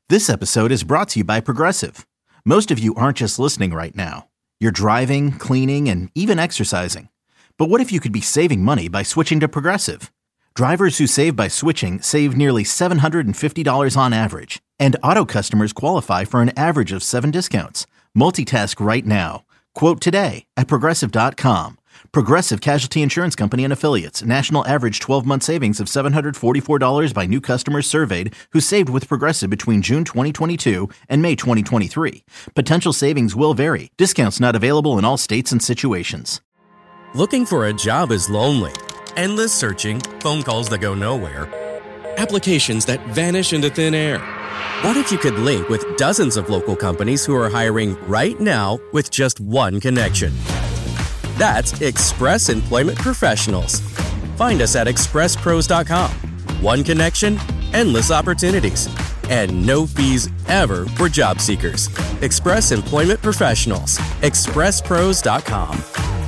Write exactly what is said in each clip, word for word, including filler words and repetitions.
This episode is brought to you by Progressive. Most of you aren't just listening right now. You're driving, cleaning, and even exercising. But what if you could be saving money by switching to Progressive? Drivers who save by switching save nearly seven hundred fifty dollars on average. And auto customers qualify for an average of seven discounts. Multitask right now. Quote today at Progressive dot com. Progressive Casualty Insurance Company and Affiliates. National average twelve-month savings of seven hundred forty-four dollars by new customers surveyed who saved with Progressive between June twenty twenty-two and May twenty twenty-three. Potential savings will vary. Discounts not available in all states and situations. Looking for a job is lonely. Endless searching, phone calls that go nowhere, applications that vanish into thin air. What if you could link with dozens of local companies who are hiring right now with just one connection? That's Express Employment Professionals. Find us at express pros dot com. One connection, endless opportunities, and no fees ever for job seekers. Express Employment Professionals. express pros dot com.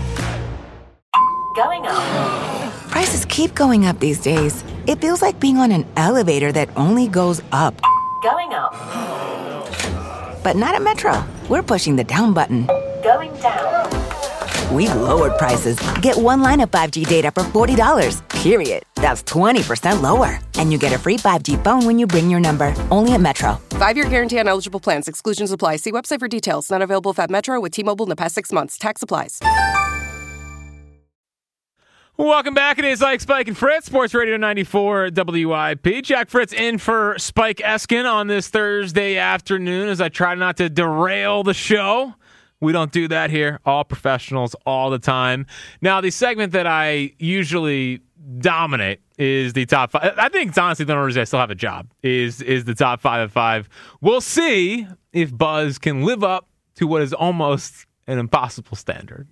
Going up. Prices keep going up these days. It feels like being on an elevator that only goes up. Going up. But not at Metro. We're pushing the down button. Going down. We've lowered prices. Get one line of five G data for forty dollars, period. That's twenty percent lower. And you get a free five G phone when you bring your number. Only at Metro. Five-year guarantee on eligible plans. Exclusions apply. See website for details. Not available at Metro with T-Mobile in the past six months. Tax applies. Welcome back. It is like Spike and Fritz, Sports Radio ninety-four W I P. Jack Fritz in for Spike Eskin on this Thursday afternoon as I try not to derail the show. We don't do that here. All professionals all the time. Now, the segment that I usually dominate is the top five. I think it's honestly the only reason I still have a job is, is the top five of five. We'll see if Buzz can live up to what is almost an impossible standard.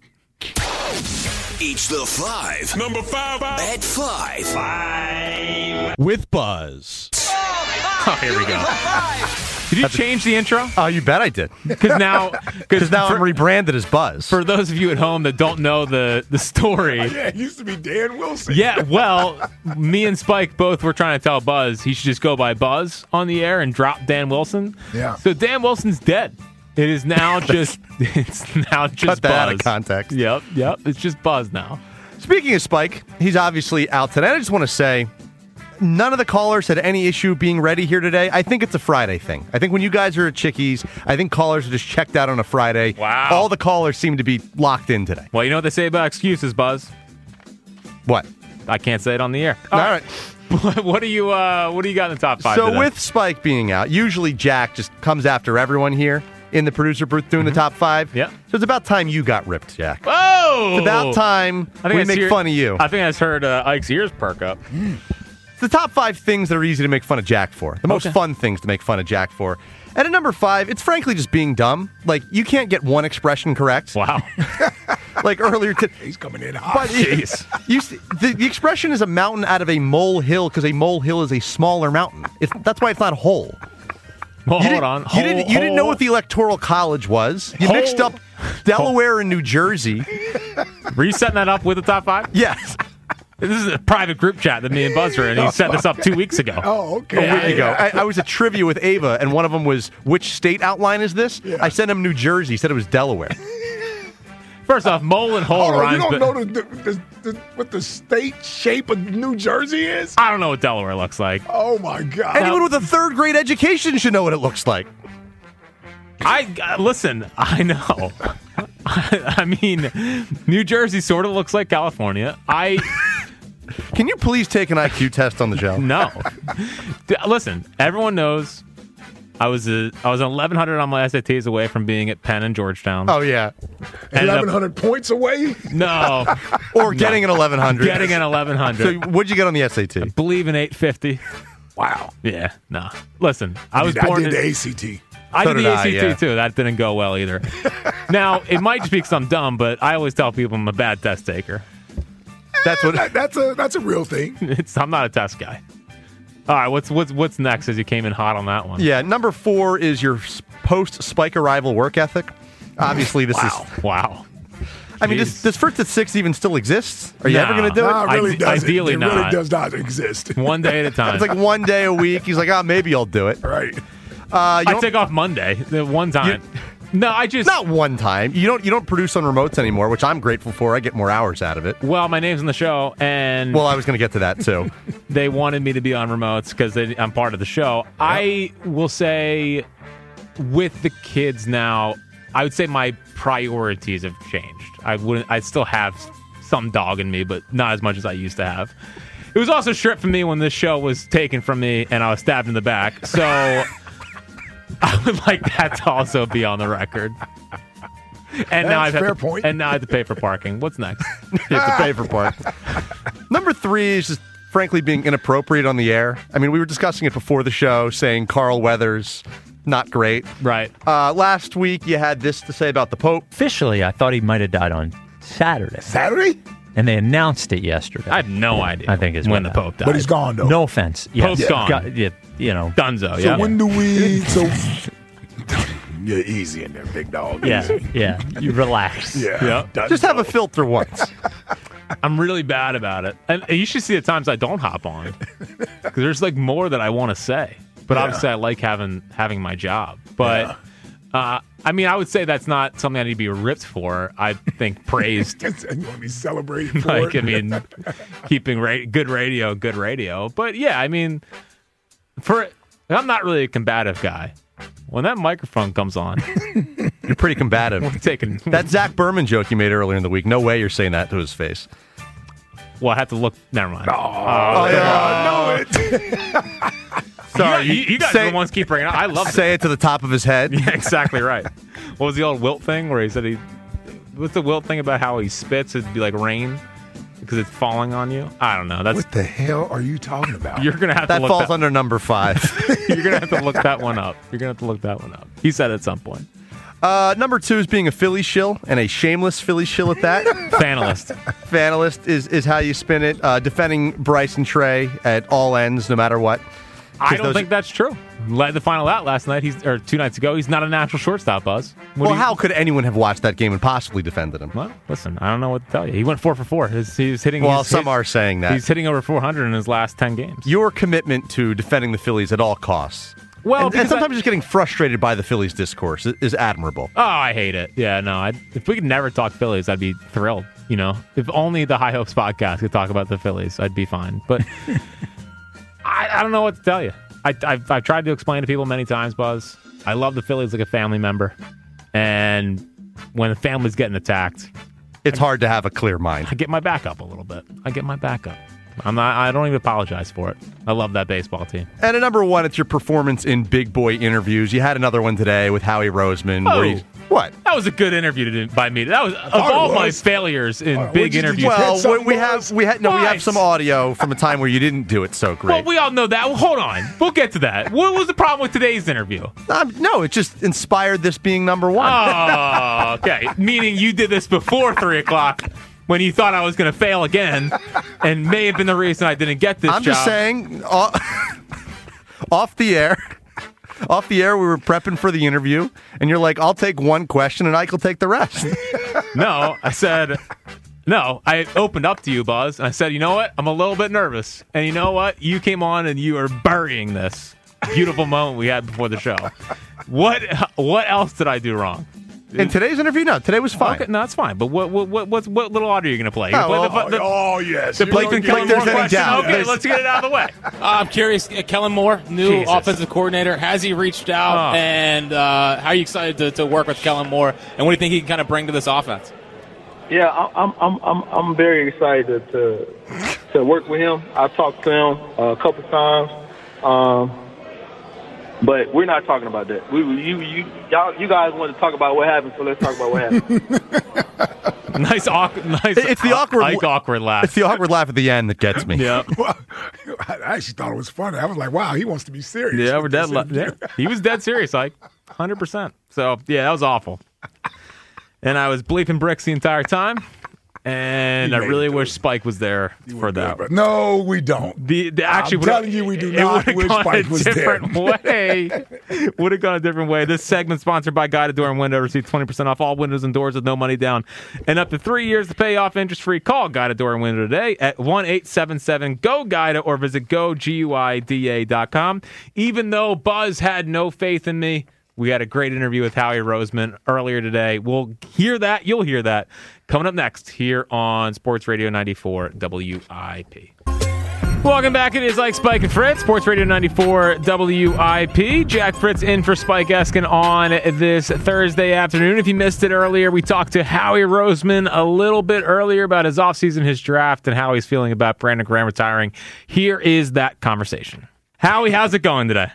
Each the five. Number five. At five. Five. With Buzz. Oh, here we go. Did you change the intro? Oh, you bet I did. Because now, Because now for, I'm rebranded as Buzz. For those of you at home that don't know the, the story. Oh, yeah, it used to be Dan Wilson. Yeah, well, me and Spike both were trying to tell Buzz he should just go by Buzz on the air and drop Dan Wilson. Yeah. So Dan Wilson's dead. It is now just it's now just Cut that Buzz. out of context. Yep, yep. It's just Buzz now. Speaking of Spike, he's obviously out today. I just want to say, none of the callers had any issue being ready here today. I think it's a Friday thing. I think when you guys are at Chickies, I think callers are just checked out on a Friday. Wow. All the callers seem to be locked in today. Well, you know what they say about excuses, Buzz? What? I can't say it on the air. All right. What do you uh, What do you got in the top five? So today? with Spike being out, usually Jack just comes after everyone here in the producer booth doing mm-hmm. the top five. Yeah. So it's about time you got ripped, Jack. Oh! It's about time I think we I make hear, fun of you. I think I just heard uh, Ike's ears perk up. It's the top five things that are easy to make fun of Jack for. The most Okay. fun things to make fun of Jack for. And at number five, it's frankly just being dumb. Like, you can't get one expression correct. Wow. Like earlier today. He's coming in hot. But Jeez. You, the, the expression is a mountain out of a molehill because a molehill is a smaller mountain. It's, that's why it's not whole. Well, You hold didn't- on. You Whole- didn't, you didn't know whole- what the Electoral College was. You Whole- mixed up Delaware and New Jersey. Were you setting that up with the top five? Yes. This is a private group chat that me and Buzz are in. He set this up two weeks ago. Oh, okay. Yeah, there you go. Yeah. I, I was at trivia with Ava, and one of them was, which state outline is this? Yeah. I sent him New Jersey. He said it was Delaware. First off, mole and hole Hold on, rhymes. you don't but know the, the, the, what the state shape of New Jersey is? I don't know what Delaware looks like. Oh, my God. Anyone with a third grade education should know what it looks like. I uh, listen. I know. I, I mean, New Jersey sort of looks like California. I Can you please take an I Q test on the show? no. D- Listen, everyone knows I was a, I was eleven hundred on my S A Ts away from being at Penn and Georgetown. Oh, yeah. Ended up- eleven hundred points away? No, Or getting an eleven hundred. getting an eleven So hundred. what'd you get on the S A T? Believe in eight fifty. Wow. Yeah, no. Listen, I was I born did in, the A C T. I So did did the I, A C T yeah. too. That didn't go well either. Now, it might just be because I'm dumb, but I always tell people I'm a bad test taker. That's what. That, that's a that's a real thing. It's, I'm not a test guy. All right, what's what's what's next? As you came in hot on that one. Yeah, number four is your post Spike arrival work ethic. Obviously, this Wow. is. Wow. I mean, does, Jeez. does First at Six even still exist? Are you No. ever going to do it? No, it really Ide- doesn't. ideally it not. really does not exist. One day at a time. It's like one day a week. He's like, oh, maybe I'll do it. Right. Uh, you I don't- take off Monday, the one time. no, I just Not one time. You don't. You don't produce on remotes anymore, which I'm grateful for. I get more hours out of it. Well, my name's on the show, and Well, I was going to get to that too. they wanted me to be on remotes because I'm part of the show. Yep. I will say, with the kids now, I would say my priorities have changed. I wouldn't. I still have some dog in me, but not as much as I used to have. It was also stripped from me when this show was taken from me, and I was stabbed in the back. So I would like that to also be on the record. And That's now I've fair to, point. And now I have to pay for parking. What's next? You have to pay for park. Number three is just frankly being inappropriate on the air. I mean, we were discussing it before the show, saying Carl Weathers, not great. Right. Uh, last week, you had this to say about the Pope. Officially, I thought he might have died on Saturday. Saturday? And they announced it yesterday. I have no idea. I think is when what the happened. Pope died. But he's gone, though. No offense. Yes. Pope's Yeah. gone. Got- yeah, you know. Dunzo, So yeah. when do we... So you're easy in there, big dog. Yeah, Easy. yeah. You relax. Yeah. Yeah. Done Just have a so. filter once. I'm really bad about it. And you should see the times I don't hop on. Because there's like more that I want to say. But Yeah. obviously I like having having my job. But uh, I mean, I would say that's not something I need to be ripped for. I think praised. And you want to be celebrated for like, it? I mean, keeping ra- good radio, good radio. But yeah, I mean, for I'm not really a combative guy. When that microphone comes on, You're pretty combative. I'm taking That Zach Berman joke you made earlier in the week, no way you're saying that to his face. Well, I have to look. Never mind. Oh, yeah. I know it. Sorry, you, you guys say, are the ones keep bringing it up. I love it. say it to the top of his head. Yeah, exactly right. What was the old Wilt thing where he said he? What's the Wilt thing about how he spits? It'd be like rain because it's falling on you. I don't know. That's What the hell are you talking about? you're gonna have That to look falls that, under number five. You're gonna have to look that one up. You're gonna have to look that one up. He said at some point. Uh, number two is being a Philly shill, and a shameless Philly shill at that. Fanalist. Fanalist is, is how you spin it. Uh, defending Bryson Trey at all ends, no matter what. I don't those- think that's true. Led the final out last night. He's or two nights ago. He's not a natural shortstop, Buzz. What Well, do you- how could anyone have watched that game and possibly defended him? Well, listen. I don't know what to tell you. He went four for four. His, he's hitting. Well, he's, some he's- are saying that. he's hitting over four hundred in his last ten games. Your commitment to defending the Phillies at all costs. Well, and, and because sometimes I- just getting frustrated by the Phillies discourse is, is admirable. Oh, I hate it. Yeah, no. I'd, if we could never talk Phillies, I'd be thrilled. You know, if only the High Hopes podcast could talk about the Phillies, I'd be fine. But I, I don't know what to tell you. I, I've, I've tried to explain to people many times, Buzz. I love the Phillies like a family member, and when the family's getting attacked, It's hard to have a clear mind. I get my back up a little bit. I get my back up. I'm not. I don't even apologize for it. I love that baseball team. And at number one, it's your performance in big boy interviews. You had another one today with Howie Roseman. Oh. Where you, what? That was a good interview to do by me. That was of thought it all my was. failures in Uh, big what'd you- did interviews. you hit Well, something, we have we had no, we Why? have some audio from a time where you didn't do it so great. Well, we all know that. Well, hold on. We'll get to that. What was the problem with today's interview? Um, no, it just inspired this being number one. Oh, okay. Meaning you did this before three o'clock when you thought I was going to fail again, and may have been the reason I didn't get this I'm job. just saying, off, off the air, off the air, we were prepping for the interview, and you're like, "I'll take one question, and Ike will take the rest." No, I said, no, I opened up to you, Buzz, and I said, you know what? I'm a little bit nervous. And you know what? You came on and you are burying this beautiful moment we had before the show. What What else did I do wrong? In today's interview, no, today was fine. Okay, no, that's fine. But what what what what, what little audio are you going to play? You Oh, play well, the, the, Oh, yes. the You're Blake gonna and give Kellen me Moore there's any question? doubt. Okay, There's- let's get it out of the way. Uh, I'm curious, uh, Kellen Moore, new Jesus. offensive coordinator, has he reached out? Oh. And uh, how are you excited to, to work with Kellen Moore? And what do you think he can kind of bring to this offense? Yeah, I'm I'm I'm I'm very excited to to work with him. I talked to him a couple times, um, but we're not talking about that. We you you y'all you guys want to talk about what happened, so let's talk about what happened. Nice, awkward, nice. It's the awkward- Ike awkward laugh. It's the awkward laugh at the end that gets me. Yeah, Well, I actually thought it was funny. I was like, wow, he wants to be serious. yeah, we're with dead. this La- interview. yeah. He was dead serious, Ike, hundred percent. So yeah, that was awful. And I was bleeping bricks the entire time. And You I made really it, wish Spike was there for that. But no, we don't. The, the actually, I'm telling you, we do it not would've wish gone Spike a was there. different way. Would have gone a different way. This segment sponsored by Guided Door and Window. Receive twenty percent off all windows and doors with no money down, and up to three years to pay off interest free. Call Guided Door and Window today at one eight seven seven go guida or visit go guida dot com. Even though Buzz had no faith in me, we had a great interview with Howie Roseman earlier today. We'll hear that. You'll hear that coming up next here on Sports Radio ninety-four W I P. Welcome back. It is like Spike and Fritz, Sports Radio ninety-four W I P. Jack Fritz in for Spike Eskin on this Thursday afternoon. If you missed it earlier, we talked to Howie Roseman a little bit earlier about his offseason, his draft, and how he's feeling about Brandon Graham retiring. Here is that conversation. Howie, how's it going today?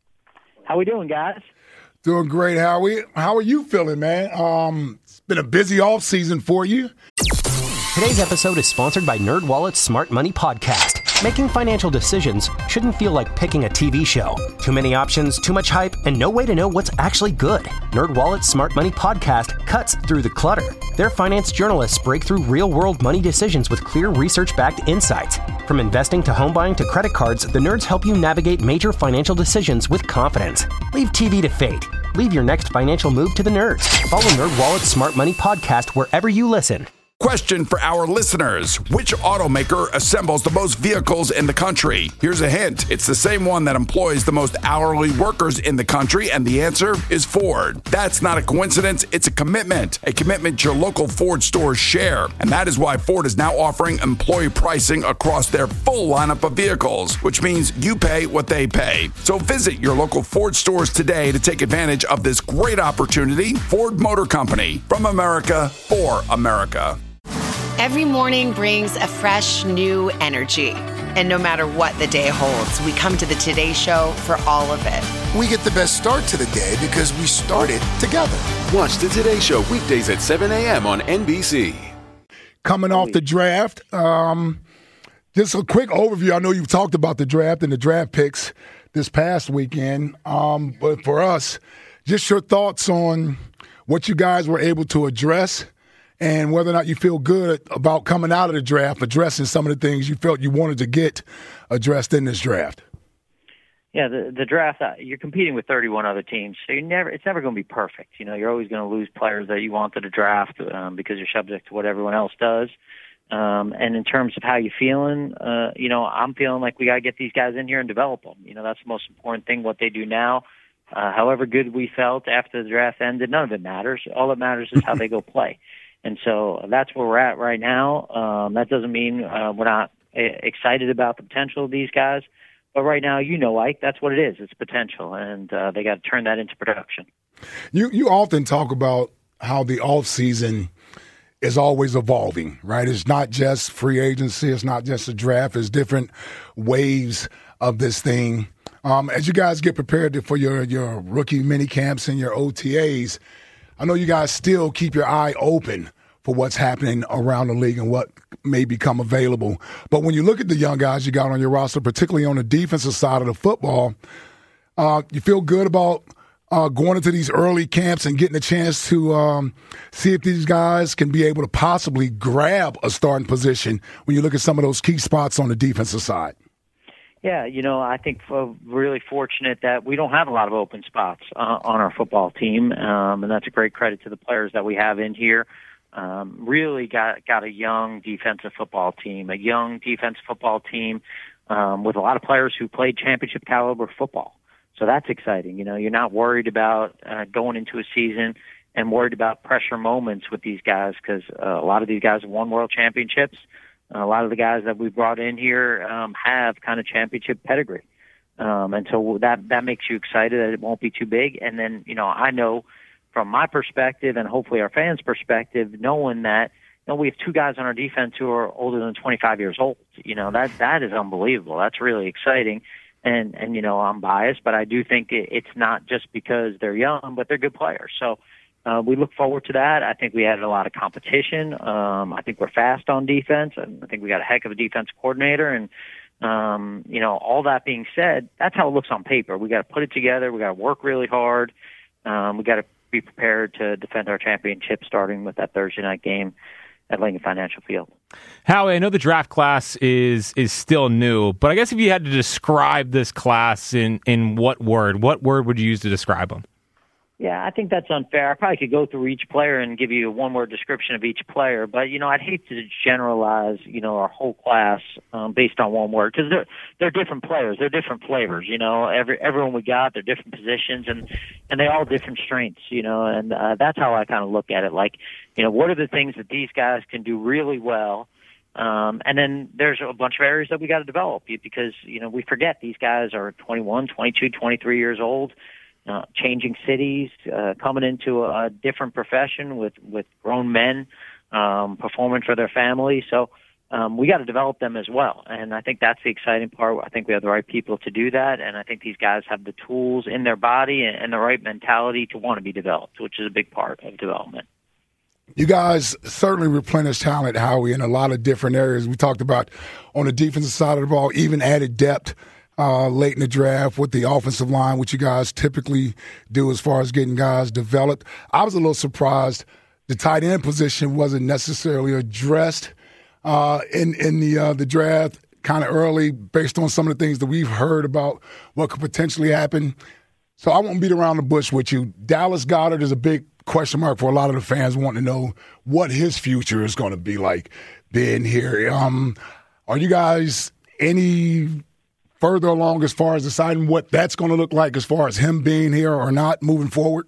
How we doing, guys? Doing great, Howie. How are you feeling, man? Um, it's been a busy off season for you. Today's episode is sponsored by NerdWallet's Smart Money Podcast. Making financial decisions shouldn't feel like picking a T V show. Too many options, too much hype, and no way to know what's actually good. NerdWallet's Smart Money Podcast cuts through the clutter. Their finance journalists break through real-world money decisions with clear research-backed insights. From investing to home buying to credit cards, the nerds help you navigate major financial decisions with confidence. Leave T V to fate. Leave your next financial move to the nerds. Follow NerdWallet's Smart Money Podcast wherever you listen. Question for our listeners. Which automaker assembles the most vehicles in the country? Here's a hint. It's the same one that employs the most hourly workers in the country, and the answer is Ford. That's not a coincidence. It's a commitment. A commitment your local Ford stores share. And that is why Ford is now offering employee pricing across their full lineup of vehicles, which means you pay what they pay. So visit your local Ford stores today to take advantage of this great opportunity. Ford Motor Company. From America, for America. Every morning brings a fresh, new energy. And no matter what the day holds, we come to the Today Show for all of it. We get the best start to the day because we started together. Watch the Today Show weekdays at seven a.m. on N B C. Coming off the draft, um, just a quick overview. I know you've talked about the draft and the draft picks this past weekend, um, but for us, just your thoughts on what you guys were able to address and whether or not you feel good about coming out of the draft, addressing some of the things you felt you wanted to get addressed in this draft. Yeah, the the draft, uh, you're competing with thirty-one other teams, so you're never it's never going to be perfect. You know, you're always going to lose players that you wanted to draft um, because you're subject to what everyone else does. Um, and in terms of how you're feeling, uh, you know, I'm feeling like we got to get these guys in here and develop them. You know, that's the most important thing, what they do now. Uh, however good we felt after the draft ended, none of it matters. All that matters is how they go play. And so that's where we're at right now. Um, that doesn't mean uh, we're not excited about the potential of these guys. But right now, you know, Ike, that's what it is. It's potential, and uh, they got to turn that into production. You you often talk about how the offseason is always evolving, right? It's not just free agency. It's not just a draft. It's different waves of this thing. Um, as you guys get prepared for your, your rookie mini camps and your O T As, I know you guys still keep your eye open for what's happening around the league and what may become available. But when you look at the young guys you got on your roster, particularly on the defensive side of the football, uh, you feel good about uh, going into these early camps and getting a chance to um, see if these guys can be able to possibly grab a starting position when you look at some of those key spots on the defensive side. Yeah, you know, I think we're really fortunate that we don't have a lot of open spots uh, on our football team, um, and that's a great credit to the players that we have in here. Um, really got got a young defensive football team, a young defensive football team um, with a lot of players who played championship caliber football. So that's exciting. You know, you're not worried about uh, going into a season and worried about pressure moments with these guys because uh, a lot of these guys have won world championships. A lot of the guys that we brought in here um, have kind of championship pedigree. Um, and so that, that makes you excited that it won't be too big. And then, you know, I know from my perspective and hopefully our fans' perspective, knowing that, you know, we have two guys on our defense who are older than twenty-five years old. You know, that, that is unbelievable. That's really exciting. And, and, you know, I'm biased, but I do think it, it's not just because they're young, but they're good players. So, Uh, we look forward to that. I think we had a lot of competition. Um, I think we're fast on defense, and I think we got a heck of a defense coordinator. And, um, you know, all that being said, that's how it looks on paper. We got to put it together. We got to work really hard. Um, we got to be prepared to defend our championship starting with that Thursday night game at Lincoln Financial Field. Howie, I know the draft class is is still new, but I guess if you had to describe this class in, in what word, what word would you use to describe them? Yeah, I think that's unfair. I probably could go through each player and give you a one-word description of each player, but, you know, I'd hate to generalize, you know, our whole class um, based on one word, because they're, they're different players. They're different flavors, you know. Every Everyone we got, they're different positions, and, and they all different strengths, you know, and uh, that's how I kind of look at it. Like, you know, what are the things that these guys can do really well? Um, and then there's a bunch of areas that we got to develop because, you know, we forget these guys are twenty-one, twenty-two, twenty-three years old. Uh, changing cities, uh, coming into a, a different profession with, with grown men um, performing for their family. So um, we got to develop them as well. And I think that's the exciting part. I think we have the right people to do that. And I think these guys have the tools in their body and, and the right mentality to want to be developed, which is a big part of development. You guys certainly replenish talent, Howie, in a lot of different areas. We talked about on the defensive side of the ball, even added depth Uh, late in the draft with the offensive line, which you guys typically do as far as getting guys developed. I was a little surprised the tight end position wasn't necessarily addressed uh, in in the uh, the draft kind of early, based on some of the things that we've heard about what could potentially happen. So I won't beat around the bush with you. Dallas Goedert is a big question mark for a lot of the fans wanting to know what his future is going to be like being here. Um, are you guys any further along as far as deciding what that's going to look like as far as him being here or not moving forward?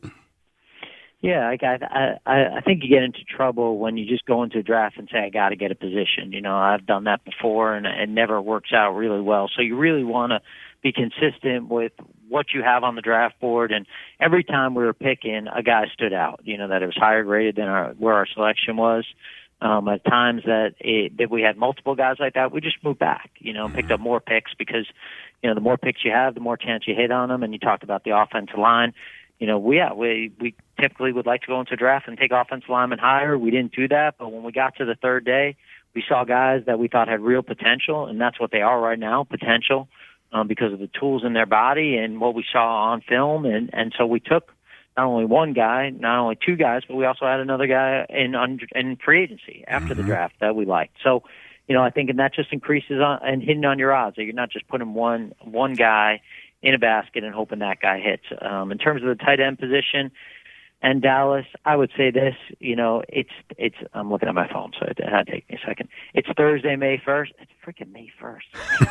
Yeah, I, I, I think you get into trouble when you just go into a draft and say, I got to get a position. You know, I've done that before, and it never works out really well. So you really want to be consistent with what you have on the draft board. And every time we were picking, a guy stood out, you know, that it was higher graded than our, where our selection was. Um, at times that it, that we had multiple guys like that, we just moved back, you know, and picked up more picks because, you know, the more picks you have, the more chance you hit on them. And you talked about the offensive line. You know, we, yeah, we, we typically would like to go into a draft and take offensive linemen higher. We didn't do that, but when we got to the third day, we saw guys that we thought had real potential, and that's what they are right now, potential, um, because of the tools in their body and what we saw on film. And, and so we took not only one guy, not only two guys, but we also had another guy in in free agency after mm-hmm. the draft that we liked. So, you know, I think and that just increases on, and hitting on your odds. That you're not just putting one one guy in a basket and hoping that guy hits. Um, in terms of the tight end position and Dallas, I would say this. You know, it's it's. I'm looking at my phone, so it had to take me a second. It's Thursday, May first. It's freaking May first.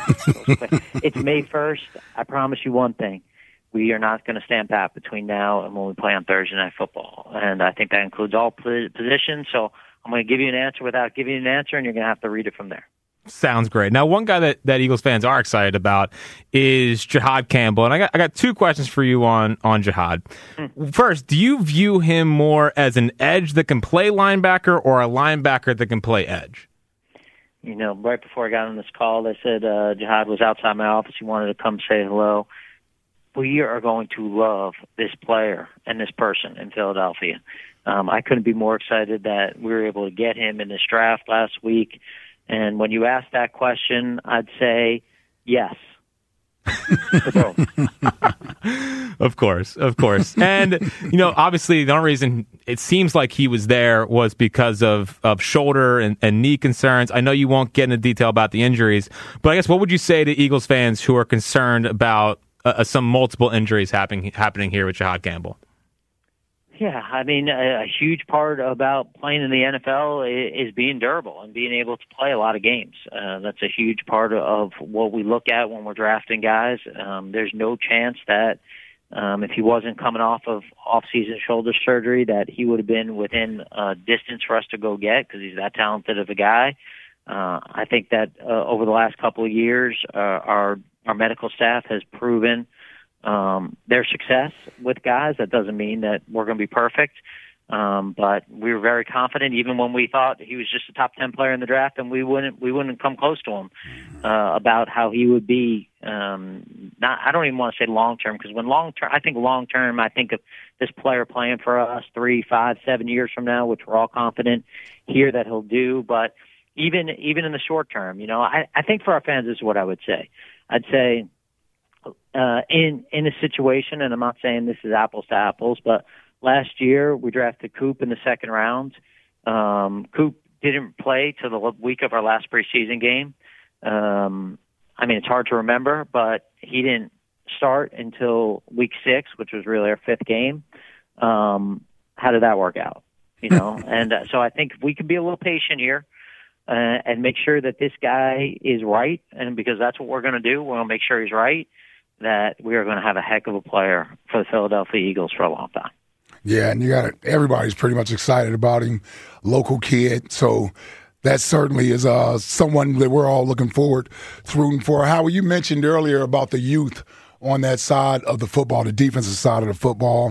It's May first. I promise you one thing. We are not going to stand pat between now and when we play on Thursday Night Football. And I think that includes all positions. So I'm going to give you an answer without giving you an answer, and you're going to have to read it from there. Sounds great. Now, one guy that, that Eagles fans are excited about is Jihaad Campbell. And I got I got two questions for you on, on Jihaad. Mm. First, do you view him more as an edge that can play linebacker or a linebacker that can play edge? You know, right before I got on this call, they said uh, Jihaad was outside my office. He wanted to come say hello. We are going to love this player and this person in Philadelphia. Um, I couldn't be more excited that we were able to get him in this draft last week. And when you ask that question, I'd say yes. Of course, of course. And, you know, obviously the only reason it seems like he was there was because of, of shoulder and, and knee concerns. I know you won't get into detail about the injuries, but I guess what would you say to Eagles fans who are concerned about Uh, some multiple injuries happening happening here with Jihaad Campbell? Yeah, I mean, a, a huge part about playing in the N F L is, is being durable and being able to play a lot of games. Uh, that's a huge part of what we look at when we're drafting guys. Um, there's no chance that um, if he wasn't coming off of off-season shoulder surgery that he would have been within uh, distance for us to go get because he's that talented of a guy. Uh, I think that uh, over the last couple of years, uh, our Our medical staff has proven um, their success with guys. That doesn't mean that we're going to be perfect, um, but we were very confident, even when we thought he was just a top ten player in the draft, and we wouldn't we wouldn't come close to him uh, about how he would be. Um, not I don't even want to say long term because when long term, I think long term, I think of this player playing for us three, five, seven years from now, which we're all confident here that he'll do, but. Even even in the short term, you know, I, I think for our fans, this is what I would say. I'd say uh, in in a situation, and I'm not saying this is apples to apples, but last year we drafted Coop in the second round. Um, Coop didn't play till the week of our last preseason game. Um, I mean, it's hard to remember, but he didn't start until week six, which was really our fifth game. Um, how did that work out? You know, and uh, so I think we can be a little patient here uh, and make sure that this guy is right, and because that's what we're going to do, we're going to make sure he's right, that we are going to have a heck of a player for the Philadelphia Eagles for a long time. Yeah, and you got everybody's pretty much excited about him, local kid. So that certainly is uh, someone that we're all looking forward to rooting for. Howie, you mentioned earlier about the youth on that side of the football, the defensive side of the football.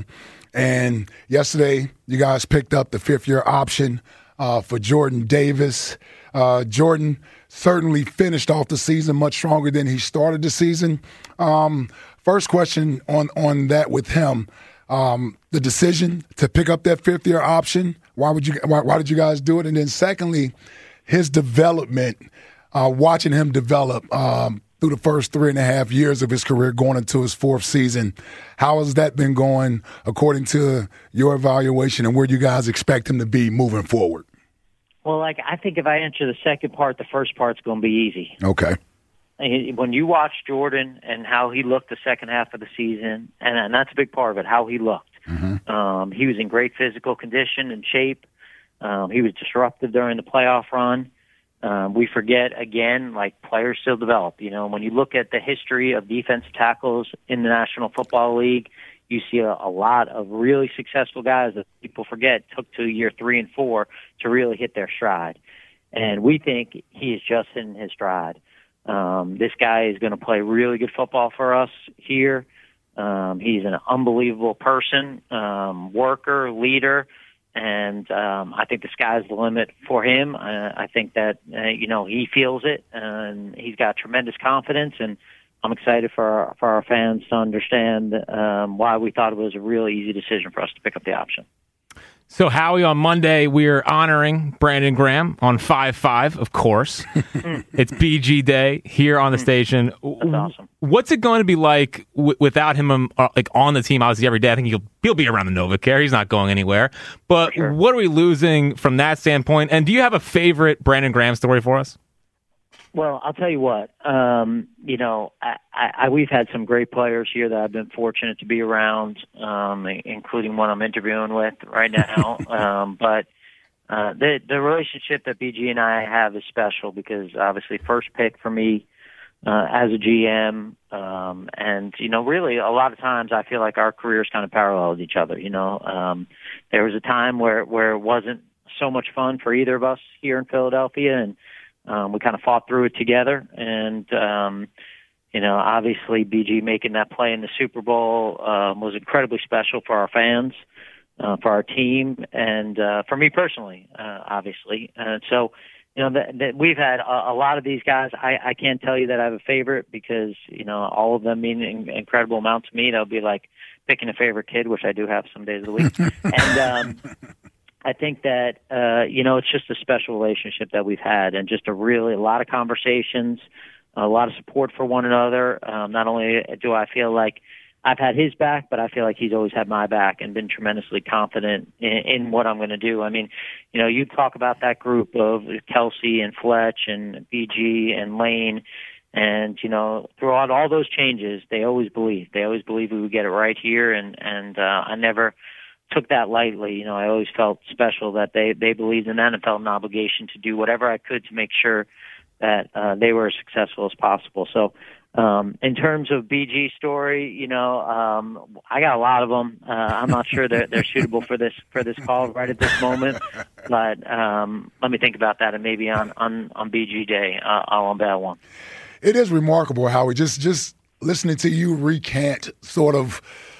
And yesterday, you guys picked up the fifth-year option uh, for Jordan Davis. Uh, Jordan certainly finished off the season much stronger than he started the season. Um, first question on, on that with him, um, the decision to pick up that fifth-year option, why would you? Why, why did you guys do it? And then secondly, his development, uh, watching him develop um, through the first three and a half years of his career going into his fourth season. How has that been going according to your evaluation, and where do you guys expect him to be moving forward? Well, like I think if I answer the second part, the first part's going to be easy. Okay. When you watch Jordan and how he looked the second half of the season, and, and that's a big part of it, how he looked. Mm-hmm. Um, he was in great physical condition and shape. Um, he was disruptive during the playoff run. Um, we forget, again, like players still develop. You know, when you look at the history of defensive tackles in the National Football League, you see a, a lot of really successful guys that people forget took to year three and four to really hit their stride. And we think he is just in his stride. Um, this guy is going to play really good football for us here. Um, he's an unbelievable person, um, worker, leader. And um, I think the sky's the limit for him. Uh, I think that, uh, you know, he feels it, and he's got tremendous confidence. And I'm excited for our, for our fans to understand um, why we thought it was a really easy decision for us to pick up the option. So, Howie, on Monday, we're honoring Brandon Graham on five five, of course. It's B G Day here on the station. That's awesome. What's it going to be like w- without him um, uh, like on the team, obviously, every day? I think he'll, he'll be around the NovaCare. He's not going anywhere. But sure. What are we losing from that standpoint? And do you have a favorite Brandon Graham story for us? Well, I'll tell you what. Um, you know, I, I, we've had some great players here that I've been fortunate to be around, um, including one I'm interviewing with right now. um, but uh, the the relationship that B G and I have is special because obviously first pick for me uh, as a G M, um, and you know, really a lot of times I feel like our careers kind of paralleled each other. You know, um, there was a time where where it wasn't so much fun for either of us here in Philadelphia, and Um, we kind of fought through it together, and, um, you know, obviously B G making that play in the Super Bowl um, was incredibly special for our fans, uh, for our team, and uh, for me personally, uh, obviously. And so, you know, that, that we've had a, a lot of these guys. I, I can't tell you that I have a favorite because, you know, all of them mean an incredible amount to me. That would be like picking a favorite kid, which I do have some days of the week. and um I think that, uh, you know, it's just a special relationship that we've had and just a really, a lot of conversations, a lot of support for one another. Um, not only do I feel like I've had his back, but I feel like he's always had my back and been tremendously confident in, in what I'm going to do. I mean, you know, you talk about that group of Kelsey and Fletch and B G and Lane, and, you know, throughout all those changes, they always believed. They always believed we would get it right here, and, and uh, I never took that lightly. You know, I always felt special that they, they believed in that and felt an obligation to do whatever I could to make sure that uh, they were as successful as possible. So um, in terms of B G's story, you know, um, I got a lot of them. Uh, I'm not sure they're, they're suitable for this for this call right at this moment, but um, let me think about that, and maybe on, on, on B G Day, uh, I'll unveil one. It is remarkable, Howie, just, just listening to you recant sort of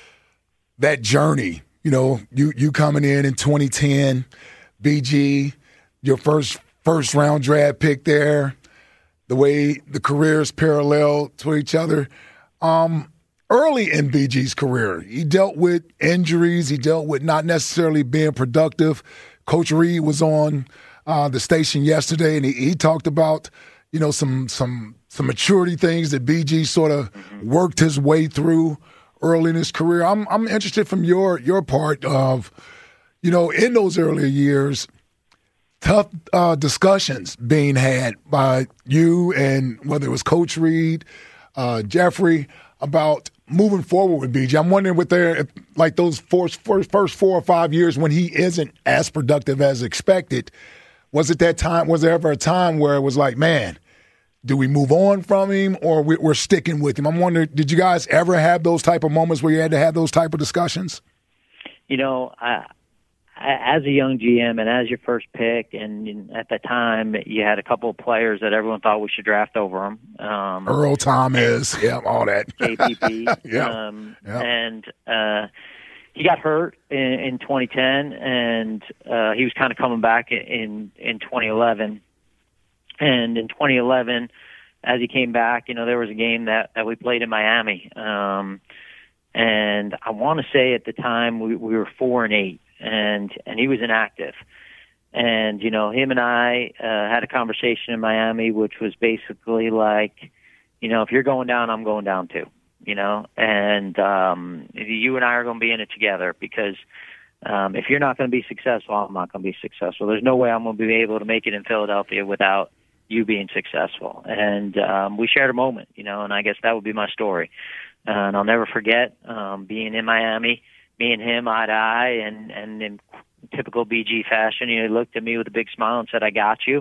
that journey. You know, you, you coming in in twenty ten, B G, your first first round draft pick there, the way the careers parallel to each other. Um, early in B G's career, he dealt with injuries. He dealt with not necessarily being productive. Coach Reed was on uh, the station yesterday, and he, he talked about, you know, some some some maturity things that B G sort of worked his way through early in his career. I'm I'm interested from your your part of, you know, in those earlier years, tough uh, discussions being had by you and whether it was Coach Reed, uh, Jeffrey, about moving forward with B J. I'm wondering with their, if, like those four, first, first four or five years when he isn't as productive as expected, was it that time, was there ever a time where it was like, man, do we move on from him or we, we're sticking with him? I'm wondering, did you guys ever have those type of moments where you had to have those type of discussions? You know, I, I, as a young G M and as your first pick, and, and at the time you had a couple of players that everyone thought we should draft over him. Um, Earl Thomas, yeah, all that. K P P. yeah. Um, yeah. And uh, he got hurt in, in twenty ten, and uh, he was kind of coming back in, in twenty eleven. And in twenty eleven, as he came back, you know, there was a game that, that we played in Miami. Um, and I want to say at the time we, we were four and eight, and, and he was inactive. And, you know, him and I uh, had a conversation in Miami, which was basically like, you know, if you're going down, I'm going down too, you know, and um, you and I are going to be in it together because um, if you're not going to be successful, I'm not going to be successful. There's no way I'm going to be able to make it in Philadelphia without you being successful. And um, we shared a moment, you know, and I guess that would be my story. Uh, and I'll never forget um, being in Miami, me and him eye to eye, and, and in typical B G fashion, you know, he looked at me with a big smile and said, I got you.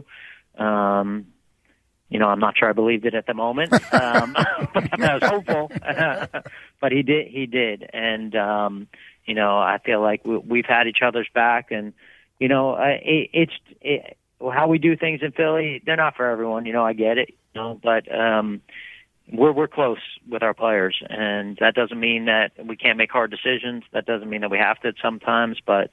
Um, you know, I'm not sure I believed it at the moment. Um, I was hopeful, but he did, he did. And, um, you know, I feel like we, we've had each other's back, and, you know, uh, it, it's, it, how we do things in Philly, they're not for everyone. You know, I get it, you know, but um, we're we're close with our players, and that doesn't mean that we can't make hard decisions. That doesn't mean that we have to sometimes, but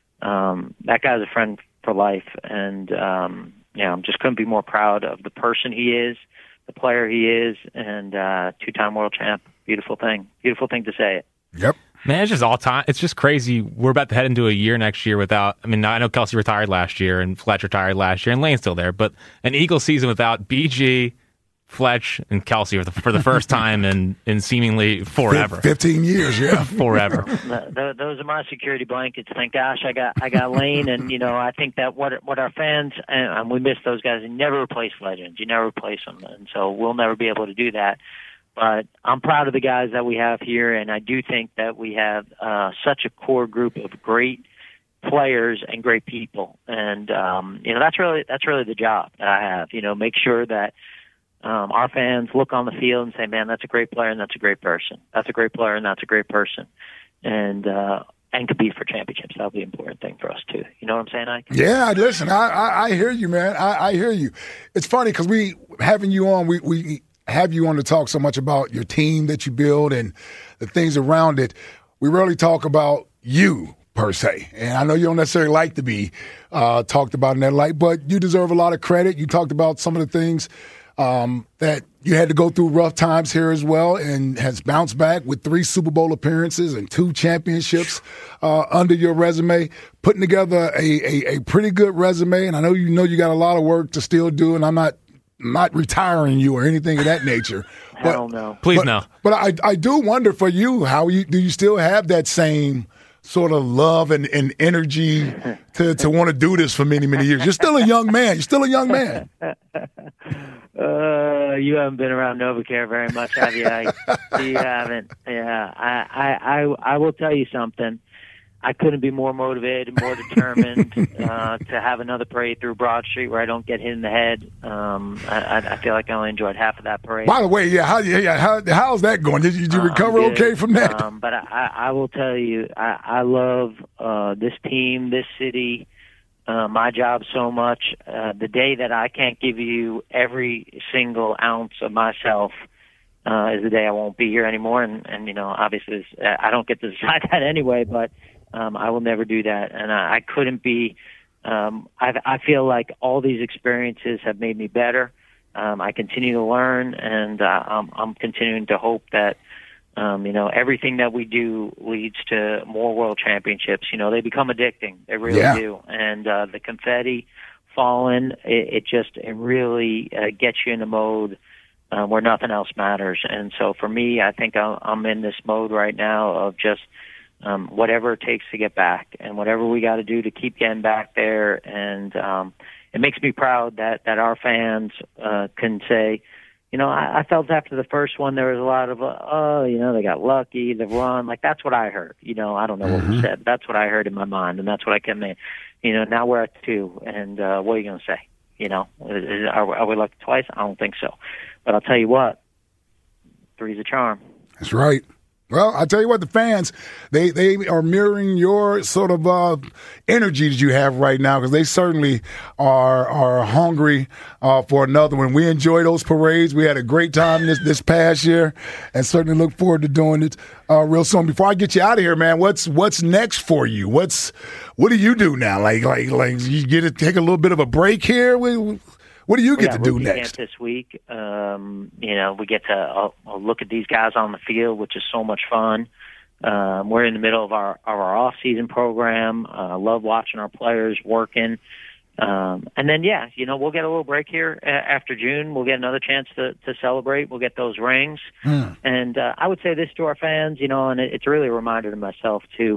um, that guy's a friend for life, and um, yeah, I'm just couldn't be more proud of the person he is, the player he is, and uh, two-time world champ. Beautiful thing, beautiful thing to say it. Yep. Man, it's just all time. It's just crazy. We're about to head into a year next year without. I mean, I know Kelsey retired last year and Fletch retired last year and Lane's still there, but an Eagles season without B G, Fletch, and Kelsey for the, for the first time in, in seemingly forever. Fifteen years, yeah, forever. Those are my security blankets. Thank gosh, I got I got Lane, and you know I think that what what our fans and we miss those guys. You never replace legends. You never replace them, and so we'll never be able to do that. But I'm proud of the guys that we have here, and I do think that we have uh, such a core group of great players and great people. And um, you know, that's really that's really the job that I have. You know, make sure that um, our fans look on the field and say, "Man, that's a great player, and that's a great person. That's a great player, and that's a great person." And uh, and compete for championships. That'll be an important thing for us too. You know what I'm saying, Ike? Yeah, listen, I I, I hear you, man. I, I hear you. It's funny because we having you on, we we. have you on to talk so much about your team that you build and the things around it. We rarely talk about you per se. And I know you don't necessarily like to be uh, talked about in that light, but you deserve a lot of credit. You talked about some of the things um, that you had to go through rough times here as well, and has bounced back with three Super Bowl appearances and two championships uh, under your resume, putting together a, a, a pretty good resume. And I know you know you got a lot of work to still do, and I'm not not retiring you or anything of that nature. But, Hell no. Please but, no. But I, I do wonder for you, how you do you still have that same sort of love and, and energy to, to want to do this for many, many years? You're still a young man. You're still a young man. Uh, you haven't been around NovaCare very much, have you? I, you haven't. Yeah. I, I, I, I will tell you something. I couldn't be more motivated, more determined uh, to have another parade through Broad Street where I don't get hit in the head. Um, I, I feel like I only enjoyed half of that parade. By the way, yeah, how yeah, how how's that going? Did you, did you recover uh, okay from that? Um, but I, I will tell you, I, I love uh, this team, this city, uh, my job so much. Uh, the day that I can't give you every single ounce of myself uh, is the day I won't be here anymore. And, and you know, obviously, I don't get to decide that anyway, but Um, I will never do that, and I, I couldn't be. Um, I, I feel like all these experiences have made me better. Um, I continue to learn, and uh, I'm, I'm continuing to hope that um, you know everything that we do leads to more world championships. You know, they become addicting. They really yeah. do, and uh, the confetti falling, it, it just it really uh, gets you in a mode uh, where nothing else matters. And so for me, I think I'm, I'm in this mode right now of just. um, whatever it takes to get back, and whatever we got to do to keep getting back there. And um, it makes me proud that that our fans uh, can say, you know, I, I felt after the first one there was a lot of, uh, oh, you know, they got lucky, the run. Like, that's what I heard. You know, I don't know what was said. That's what I heard in my mind, and that's what I kept saying. You know, now we're at two, and uh, what are you going to say? You know, is, is, are, are we lucky twice? I don't think so. But I'll tell you what, three's a charm. That's right. Well, I tell you what, the fans, they, they are mirroring your sort of uh, energy that you have right now, because they certainly are are hungry uh, for another one. We enjoy those parades. We had a great time this, this past year, and certainly look forward to doing it uh, real soon. Before I get you out of here, man, what's what's next for you? What's what do you do now? Like like like you get to take a little bit of a break here. We, What do you get yeah, to do rookie next? Camp this week, um, you know, we get to uh, look at these guys on the field, which is so much fun. Um, we're in the middle of our of our off-season program. I uh, love watching our players working. Um, and then, yeah, you know, we'll get a little break here uh, after June. We'll get another chance to, to celebrate. We'll get those rings. Mm. And uh, I would say this to our fans, you know, and it, it's really a reminder to myself, too.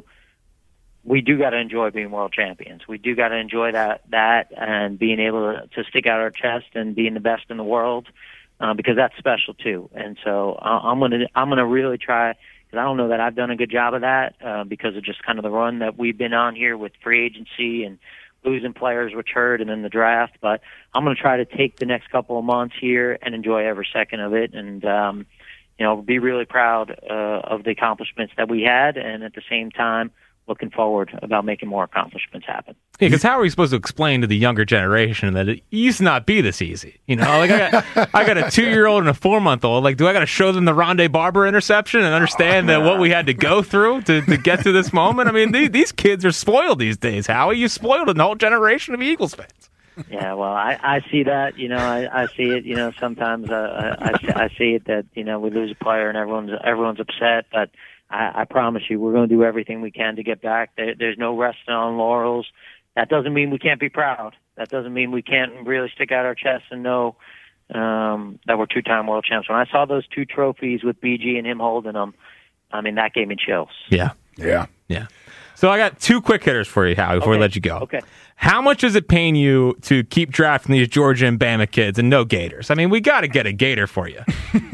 We do got to enjoy being world champions. We do got to enjoy that, that and being able to, to stick out our chest and being the best in the world, uh, because that's special too. And so uh, I'm gonna I'm gonna really try, because I don't know that I've done a good job of that uh, because of just kind of the run that we've been on here with free agency and losing players which hurt, and then the draft. But I'm gonna try to take the next couple of months here and enjoy every second of it, and um, you know, be really proud uh, of the accomplishments that we had, and at the same time, looking forward about making more accomplishments happen. Yeah, because how are we supposed to explain to the younger generation that it used to not be this easy? You know, like I got, I got a two-year-old and a four-month-old. Like, do I got to show them the Rondé Barber interception and understand that what we had to go through to, to get to this moment? I mean, these, these kids are spoiled these days. Howie, you spoiled an whole generation of Eagles fans. Yeah, well, I, I see that. You know, I, I see it. You know, sometimes uh, I, I see it that, you know, we lose a player and everyone's everyone's upset, but I, I promise you, we're going to do everything we can to get back. There, there's no resting on laurels. That doesn't mean we can't be proud. That doesn't mean we can't really stick out our chests and know um, that we're two-time world champs. When I saw those two trophies with B G and him holding them, I mean, that gave me chills. Yeah. Yeah. Yeah. So I got two quick hitters for you, Howie, before okay. we let you go. Okay. How much does it pain you to keep drafting these Georgia and Bama kids and no Gators? I mean, we got to get a Gator for you.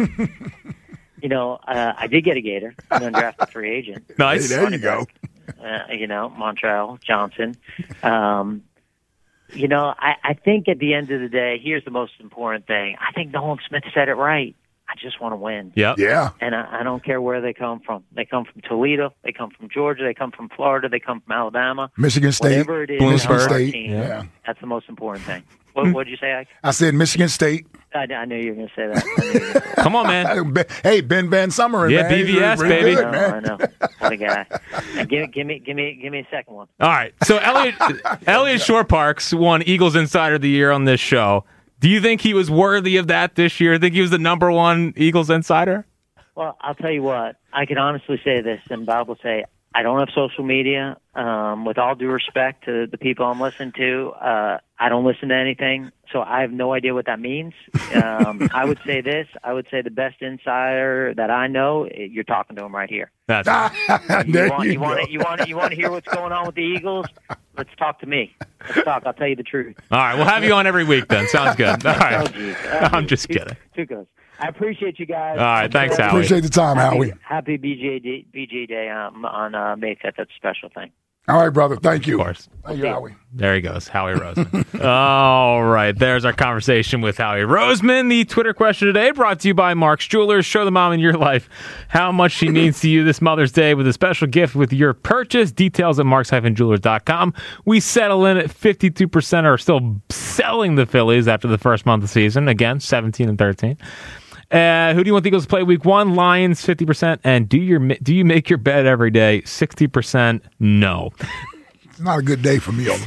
You know, uh, I did get a Gator and then draft a free agent. Nice. Hey, there you go. Uh, you know, Montrell Johnson. Um, you know, I, I think at the end of the day, here's the most important thing. I think Nolan Smith said it right. I just want to win. Yep. Yeah. And I, I don't care where they come from. They come from Toledo. They come from Georgia. They come from Florida. They come from Alabama. Michigan State. Whatever it is, Michigan on our State. team, Yeah. That's the most important thing. What did you say, Ike? I said Michigan State. I, I knew you were going to say that. I knew you were gonna say that. Come on, man. Hey, Ben Van Summer. Yeah, man. B V S, He's really baby. good, I man. know, I know. What a guy. And give, give me, give me, give me a second one. All right. So Elliot, Elliot Shore-Parks won Eagles Insider of the Year on this show. Do you think he was worthy of that this year? Think he was the number one Eagles Insider? Well, I'll tell you what. I can honestly say this, and Bob will say, I don't have social media. Um, with all due respect to the people I'm listening to, uh, I don't listen to anything, so I have no idea what that means. Um, I would say this. I would say the best insider that I know, you're talking to him right here. That's you, there want, you you, want go. to, you want to, you want to hear what's going on with the Eagles? Let's talk to me. Let's talk. I'll tell you the truth. All right. We'll have you on every week then. Sounds good. All right. Oh, geez. Oh, I'm geez. just Too- kidding. Too good. I appreciate you guys. All right. Thanks, Howie. Appreciate the time, Happy, Howie. happy B J Day, B J Day um, on uh, May fifth. That's a special thing. All right, brother. Thank you. Of course. Thank you, Howie. There he goes, Howie Roseman. All right, there's our conversation with Howie Roseman. The Twitter question today brought to you by Mark's Jewelers. Show the mom in your life how much she means to you this Mother's Day with a special gift with your purchase. Details at marks dash jewelers dot com. We settle in at fifty-two percent are still selling the Phillies after the first month of the season. Again, seventeen and thirteen. Uh, who do you want the Eagles to play week one? Lions, fifty percent. And do your do you make your bed every day? sixty percent no. It's not a good day for me on the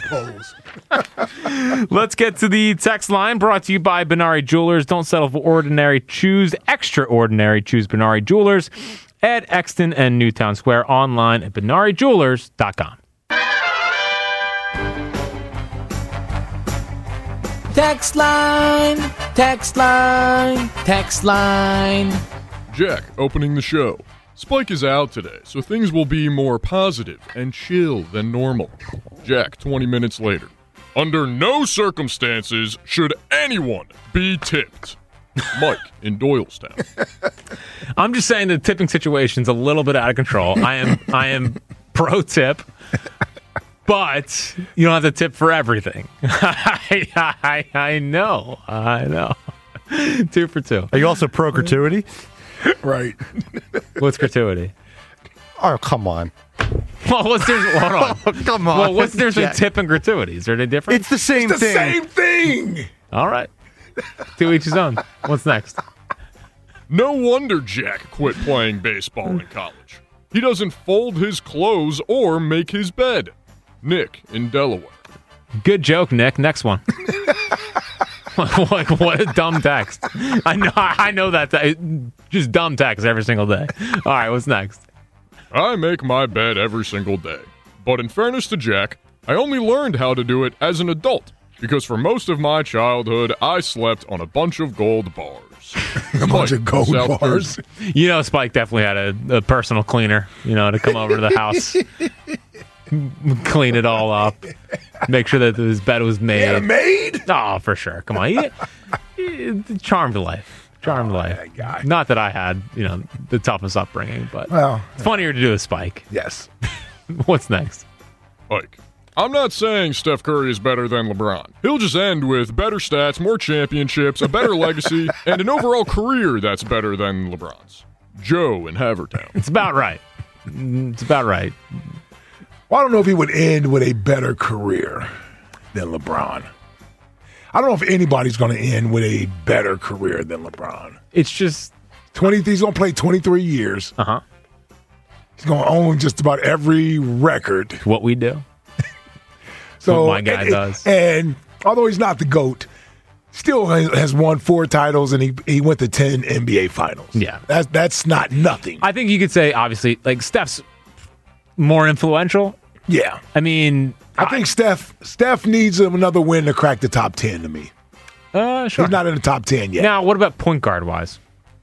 polls. Let's get to the text line brought to you by Benari Jewelers. Don't settle for ordinary. Choose extraordinary. Choose Benari Jewelers at Exton and Newtown Square, online at benari jewelers dot com. Text line, text line, text line. Jack, opening the show. Spike is out today, so things will be more positive and chill than normal. Jack, twenty minutes later. Under no circumstances should anyone be tipped. Mike in Doylestown. I'm just saying the tipping situation's a little bit out of control. I am I am pro tip, but you don't have to tip for everything. I, I, I know. I know. Two for two. Are you also pro gratuity? Right. What's gratuity? Oh, come on. Well, what's there? Hold on. Oh, come on. Well, what's there between Yeah. tip and gratuity? Is there any difference? It's the same It's the thing. same thing. All right. To each his own. What's next? No wonder Jack quit playing baseball in college. He doesn't fold his clothes or make his bed. Nick in Delaware. Good joke, Nick. Next one. Like, what a dumb text. I know I know that. Te- just dumb text every single day. All right, what's next? I make my bed every single day. But in fairness to Jack, I only learned how to do it as an adult. Because for most of my childhood, I slept on a bunch of gold bars. A bunch of gold South bars. Jersey. You know, Spike definitely had a, a personal cleaner, you know, to come over to the house, clean it all up, make sure that his bed was made. He had a maid? Oh, for sure. Come on. He, he, charmed life. Charmed Oh, life. that guy. Not that I had, you know, the toughest upbringing, but Well, it's funnier to do with Spike. yes. What's next? Ike. I'm not saying Steph Curry is better than LeBron. He'll just end with better stats, more championships, a better legacy, and an overall career that's better than LeBron's. Joe in Havertown. It's about right. It's about right. Well, I don't know if he would end with a better career than LeBron. I don't know if anybody's going to end with a better career than LeBron. It's just twenty. He's going to play twenty-three years. Uh huh. He's going to own just about every record. What we do. So What my guy and, does. And although he's not the GOAT, still has won four titles and he he went to ten N B A finals. Yeah. That's that's not nothing. I think you could say, obviously, like Steph's more influential. Yeah. I mean, I think Steph Steph needs another win to crack the top ten to me. Uh, sure. He's not in the top ten yet. Now, what about point guard wise?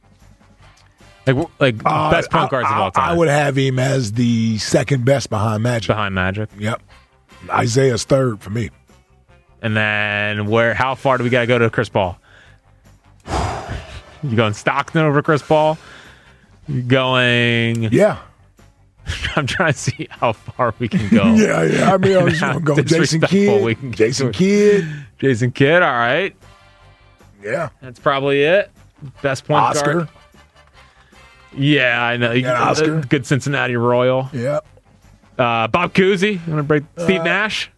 Like, w- like Uh, best point guards I, of all time. I would have him as the second best behind Magic. Behind Magic. Yep. Isaiah's third for me. And then where? How far do we got to go to Chris Paul? You going Stockton over Chris Paul? You going? Yeah. I'm trying to see how far we can go. Yeah, yeah. I mean, I was How going to go Jason disrespectful Kidd. we can get Jason to it. Kidd. Jason Kidd. All right. Yeah. That's probably it. Best point Oscar. guard. Yeah, I know. You got Oscar. Good Cincinnati Royal. Yep. Uh, Bob Cousy. You want to break Steve Uh, Nash?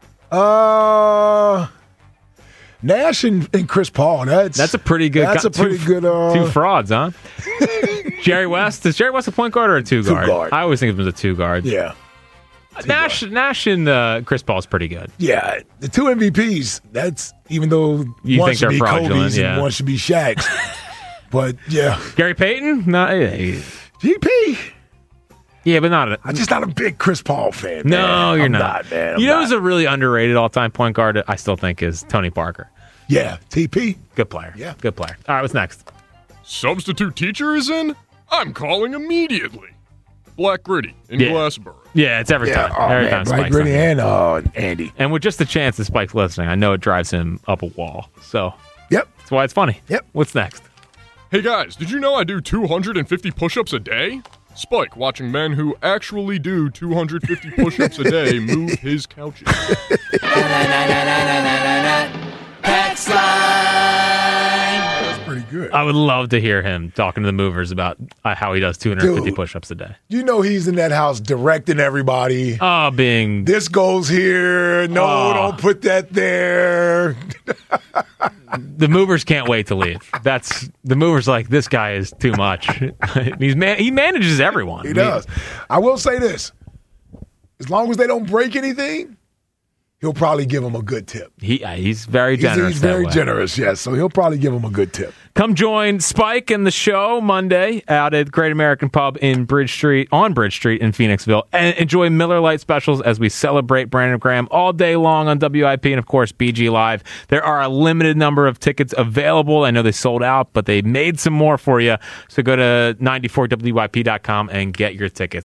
Uh, Nash and, and Chris Paul. That's That's a pretty good. That's a two- pretty good. Uh, two frauds, huh? Jerry West. Is Jerry West a point guard or a two guard? Two guard. I always think of him as a two guard. Yeah. Nash, Nash, and uh, Chris Paul is pretty good. Yeah, the two M V Ps. That's even though You one think should they're be fraudulent, Kobe's yeah. and one should be Shaq's. But yeah, Gary Payton? No, hey. G P. Yeah, but not. A, I'm just not a big Chris Paul fan. no, man. you're I'm not. man. I'm you know not. who's a really underrated all-time point guard? I still think is Tony Parker. Yeah, T P. Good player. Yeah, good player. All right, what's next? Substitute teacher is in? I'm calling immediately. Black Gritty in Yeah. Glassboro. Yeah, it's every Yeah, time. oh, every man, time Black Spike's Gritty on here. and uh, Andy. And with just the chance that Spike's listening, I know it drives him up a wall. So Yep. that's why it's funny. Yep. What's next? Hey guys, did you know I do two hundred fifty push-ups a day? Spike watching men who actually do two hundred fifty push-ups a day move his couches. Text line. That's pretty good. I would love to hear him talking to the movers about uh, how he does two hundred fifty Dude. push-ups a day. You know he's in that house directing everybody. Oh, being This goes here. No, Oh. don't put that there. the movers can't wait to leave. That's the movers like this guy is too much. He's man. He manages everyone. He does. I will say this: as long as they don't break anything, he'll probably give him a good tip. He uh, he's very generous. He's, he's that very way. generous, yes. So he'll probably give him a good tip. Come join Spike and the show Monday out at Great American Pub in Bridge Street, on Bridge Street in Phoenixville, and enjoy Miller Lite specials as we celebrate Brandon Graham all day long on W I P and, of course, B G Live. There are a limited number of tickets available. I know they sold out, but they made some more for you. So go to ninety-four W I P dot com and get your tickets.